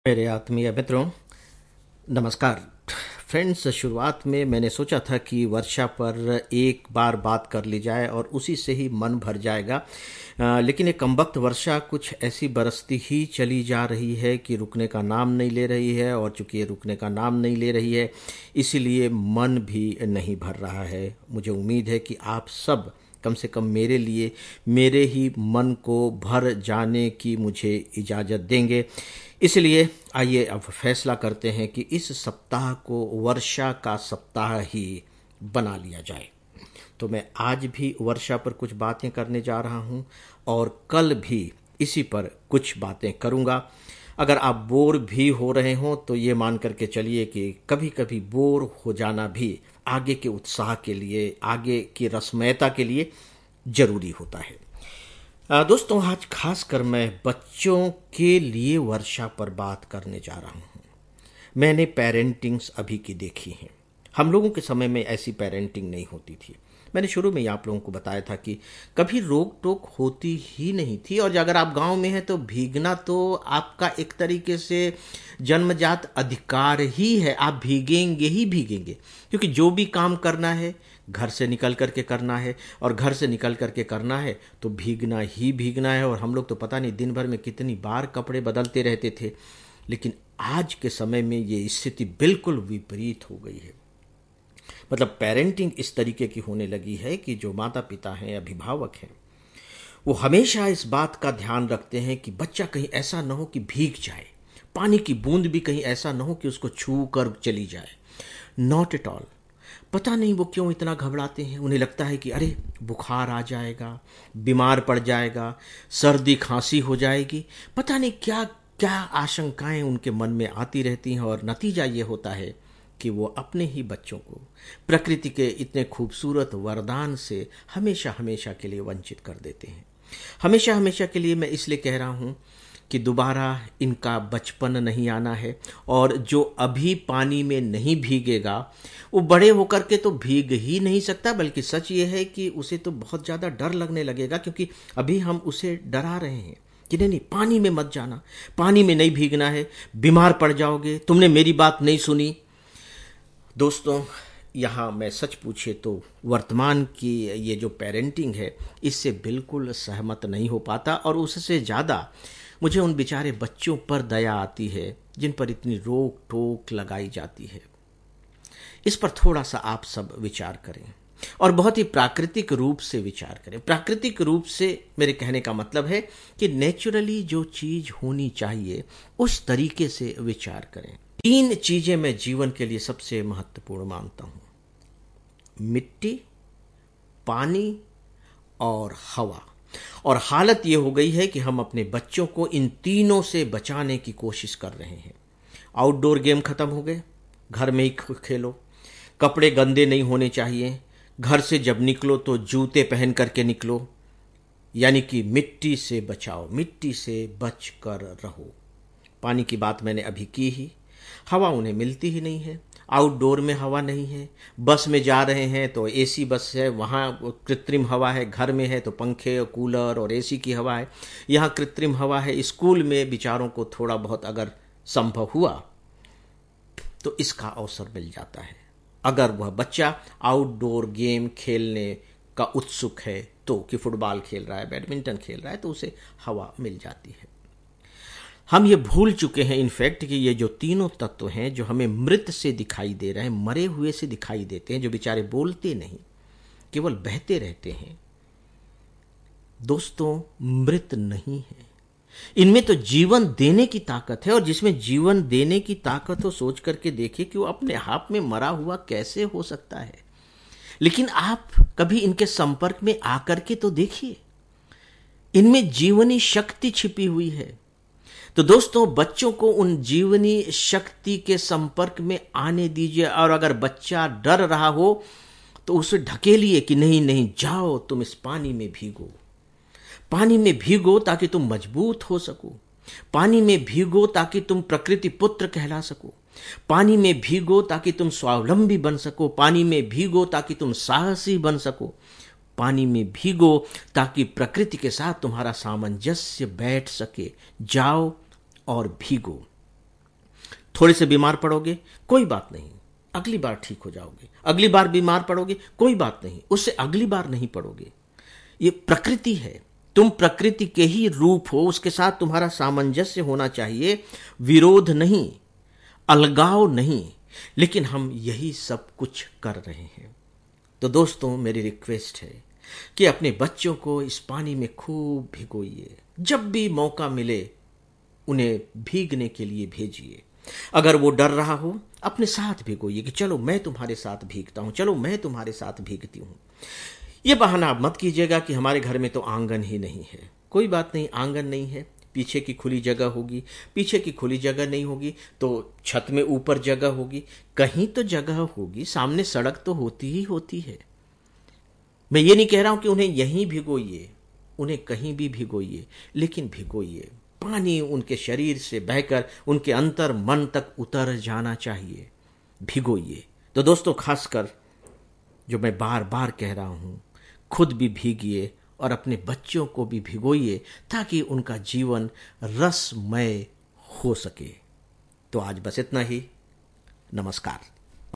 मेरे आत्मीय मित्रों, नमस्कार। फ्रेंड्स, शुरुआत में मैंने सोचा था कि वर्षा पर एक बार बात कर ली जाए और उसी से ही मन भर जाएगा। लेकिन ये कमबख्त वर्षा कुछ ऐसी बरसती ही चली जा रही है कि रुकने का नाम नहीं ले रही है, और चूंकि ये रुकने का नाम नहीं ले रही है इसीलिए मन भी नहीं भर रहा है। मुझे उम्मीद है कि आप सब कम से कम मेरे लिए मेरे ही मन को भर जाने की मुझे इजाज़त देंगे। इसलिए आइए अब फैसला करते हैं कि इस सप्ताह को वर्षा का सप्ताह ही बना लिया जाए। तो मैं आज भी वर्षा पर कुछ बातें करने जा रहा हूं और कल भी इसी पर कुछ बातें करूंगा। अगर आप बोर भी हो रहे हों तो ये मान करके चलिए कि कभी कभी बोर हो जाना भी आगे के उत्साह के लिए, आगे की रसमयता के लिए जरूरी होता है। दोस्तों, आज खासकर मैं बच्चों के लिए वर्षा पर बात करने जा रहा हूँ। मैंने पेरेंटिंग्स अभी की देखी हैं। हम लोगों के समय में ऐसी पेरेंटिंग नहीं होती थी। मैंने शुरू में ही आप लोगों को बताया था कि कभी रोक टोक होती ही नहीं थी, और अगर आप गांव में हैं तो भीगना तो आपका एक तरीके से जन्मजात अधिकार ही है। आप भीगेंगे ही भीगेंगे, क्योंकि जो भी काम करना है घर से निकल करके करना है, और घर से निकल करके करना है तो भीगना ही भीगना है। और हम लोग तो पता नहीं दिन भर में कितनी बार कपड़े बदलते रहते थे। लेकिन आज के समय में ये स्थिति बिल्कुल विपरीत हो गई है। मतलब पेरेंटिंग इस तरीके की होने लगी है कि जो माता पिता हैं, अभिभावक हैं, वो हमेशा इस बात का ध्यान रखते हैं कि बच्चा कहीं ऐसा ना हो कि भीग जाए, पानी की बूंद भी कहीं ऐसा ना हो कि उसको छू कर चली जाए। Not at all. पता नहीं वो क्यों इतना घबराते हैं। उन्हें लगता है कि अरे बुखार आ जाएगा, बीमार पड़ जाएगा, सर्दी खांसी हो जाएगी। पता नहीं क्या क्या आशंकाएं उनके मन में आती रहती हैं, और नतीजा ये होता है कि वो अपने ही बच्चों को प्रकृति के इतने खूबसूरत वरदान से हमेशा हमेशा के लिए वंचित कर देते हैं। हमेशा हमेशा के लिए मैं इसलिए कह रहा हूँ कि दोबारा इनका बचपन नहीं आना है, और जो अभी पानी में नहीं भीगेगा वो बड़े होकर के तो भीग ही नहीं सकता। बल्कि सच ये है कि उसे तो बहुत ज़्यादा डर लगने लगेगा, क्योंकि अभी हम उसे डरा रहे हैं कि नहीं नहीं, पानी में मत जाना, पानी में नहीं भीगना है, बीमार पड़ जाओगे, तुमने मेरी बात नहीं सुनी। दोस्तों, यहाँ मैं सच पूछे तो वर्तमान की ये जो पेरेंटिंग है इससे बिल्कुल सहमत नहीं हो पाता, और उससे ज़्यादा मुझे उन बेचारे बच्चों पर दया आती है जिन पर इतनी रोक टोक लगाई जाती है। इस पर थोड़ा सा आप सब विचार करें, और बहुत ही प्राकृतिक रूप से विचार करें। प्राकृतिक रूप से मेरे कहने का मतलब है कि नेचुरली जो चीज होनी चाहिए उस तरीके से विचार करें। 3 चीजें मैं जीवन के लिए सबसे महत्वपूर्ण मानता हूं: मिट्टी, पानी और हवा। और हालत ये हो गई है कि हम अपने बच्चों को इन तीनों से बचाने की कोशिश कर रहे हैं। आउटडोर गेम खत्म हो गए, घर में ही खेलो। कपड़े गंदे नहीं होने चाहिए, घर से जब निकलो तो जूते पहन करके निकलो। यानी कि मिट्टी से बचाओ, मिट्टी से बच कर रहो। पानी की बात मैंने अभी की ही। हवा उन्हें मिलती ही नहीं है, आउटडोर में हवा नहीं है। बस में जा रहे हैं तो एसी बस है, वहाँ कृत्रिम हवा है। घर में है तो पंखे, कूलर और एसी की हवा है, यहाँ कृत्रिम हवा है। स्कूल में बेचारों को थोड़ा बहुत अगर संभव हुआ तो इसका अवसर मिल जाता है। अगर वह बच्चा आउटडोर गेम खेलने का उत्सुक है तो, कि फुटबॉल खेल रहा है, बैडमिंटन खेल रहा है, तो उसे हवा मिल जाती है। हम ये भूल चुके हैं इनफैक्ट कि ये जो तीनों तत्व हैं जो हमें मृत से दिखाई दे रहे हैं, मरे हुए से दिखाई देते हैं, जो बेचारे बोलते नहीं, केवल बहते रहते हैं, दोस्तों मृत नहीं है। इनमें तो जीवन देने की ताकत है, और जिसमें जीवन देने की ताकत हो सोच करके देखिए कि वो अपने आप में मरा हुआ कैसे हो सकता है। लेकिन आप कभी इनके संपर्क में आकर के तो देखिए, इनमें जीवनी शक्ति छिपी हुई है। तो दोस्तों, बच्चों को उन जीवनी शक्ति के संपर्क में आने दीजिए। और अगर बच्चा डर रहा हो तो उसे ढकेलिए कि नहीं नहीं, जाओ तुम इस पानी में भीगो। पानी में भीगो ताकि तुम मजबूत हो सको, पानी में भीगो ताकि तुम प्रकृति पुत्र कहला सको, पानी में भीगो ताकि तुम स्वावलंबी बन सको, पानी में भीगो ताकि तुम साहसी बन सको, पानी में भीगो ताकि प्रकृति के साथ तुम्हारा सामंजस्य बैठ सके। जाओ और भीगो। थोड़े से बीमार पड़ोगे, कोई बात नहीं, अगली बार ठीक हो जाओगे। अगली बार बीमार पड़ोगे, कोई बात नहीं, उससे अगली बार नहीं पड़ोगे। ये प्रकृति है, तुम प्रकृति के ही रूप हो, उसके साथ तुम्हारा सामंजस्य होना चाहिए, विरोध नहीं, अलगाव नहीं। लेकिन हम यही सब कुछ कर रहे हैं। तो दोस्तों, मेरी रिक्वेस्ट है कि अपने बच्चों को इस पानी में खूब भिगोइए। जब भी मौका मिले उन्हें भीगने के लिए भेजिए। अगर वो डर रहा हो, अपने साथ भिगोइए कि चलो मैं तुम्हारे साथ भीगता हूं, चलो मैं तुम्हारे साथ भीगती हूं। ये बहाना आप मत कीजिएगा कि हमारे घर में तो आंगन ही नहीं है। कोई बात नहीं, आंगन नहीं है, पीछे की खुली जगह होगी। पीछे की खुली जगह नहीं होगी तो छत में ऊपर जगह होगी, कहीं तो जगह होगी। सामने सड़क तो होती ही होती है। मैं ये नहीं कह रहा हूं कि उन्हें यहीं भिगोइए, उन्हें कहीं भी भिगोइए, लेकिन भिगोइए। पानी उनके शरीर से बहकर उनके अंतर मन तक उतर जाना चाहिए। भिगोइए। तो दोस्तों, खासकर जो मैं बार बार कह रहा हूं, खुद भी भीगिए और अपने बच्चों को भी भिगोइए, ताकि उनका जीवन रसमय हो सके। तो आज बस इतना ही। नमस्कार।